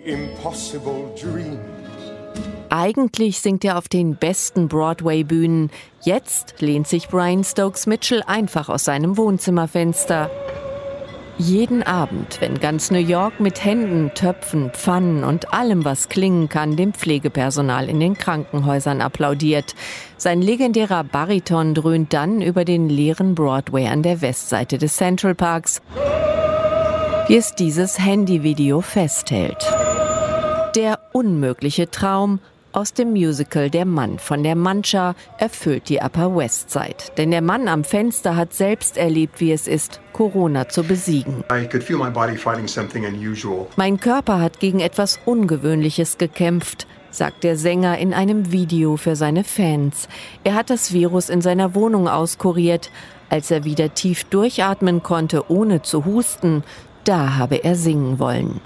Impossible dream. Eigentlich singt er auf den besten Broadway-Bühnen. Jetzt lehnt sich Brian Stokes Mitchell einfach aus seinem Wohnzimmerfenster. Jeden Abend, wenn ganz New York mit Händen, Töpfen, Pfannen und allem, was klingen kann, dem Pflegepersonal in den Krankenhäusern applaudiert. Sein legendärer Bariton dröhnt dann über den leeren Broadway an der Westseite des Central Parks, wie es dieses Handyvideo festhält. Der unmögliche Traum aus dem Musical Der Mann von der Mancha erfüllt die Upper West Side. Denn der Mann am Fenster hat selbst erlebt, wie es ist, Corona zu besiegen. Mein Körper hat gegen etwas Ungewöhnliches gekämpft, sagt der Sänger in einem Video für seine Fans. Er hat das Virus in seiner Wohnung auskuriert. Als er wieder tief durchatmen konnte, ohne zu husten, da habe er singen wollen.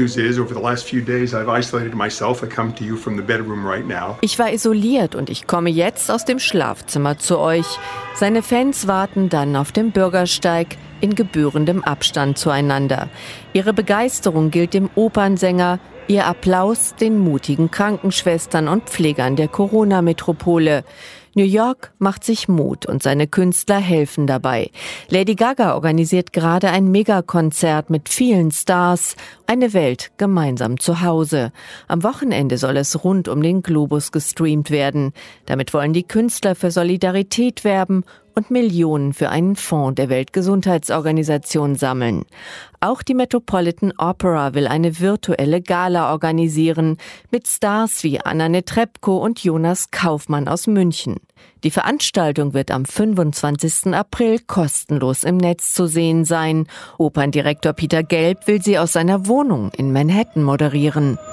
Ich war isoliert und ich komme jetzt aus dem Schlafzimmer zu euch. Seine Fans warten dann auf dem Bürgersteig in gebührendem Abstand zueinander. Ihre Begeisterung gilt dem Opernsänger, ihr Applaus den mutigen Krankenschwestern und Pflegern der Corona-Metropole. New York macht sich Mut und seine Künstler helfen dabei. Lady Gaga organisiert gerade ein Megakonzert mit vielen Stars. Eine Welt gemeinsam zu Hause. Am Wochenende soll es rund um den Globus gestreamt werden. Damit wollen die Künstler für Solidarität werben und Millionen für einen Fonds der Weltgesundheitsorganisation sammeln. Auch die Metropolitan Opera will eine virtuelle Gala organisieren mit Stars wie Anna Netrebko und Jonas Kaufmann aus München. Die Veranstaltung wird am 25. April kostenlos im Netz zu sehen sein. Operndirektor Peter Gelb will sie aus seiner Wohnung in Manhattan moderieren.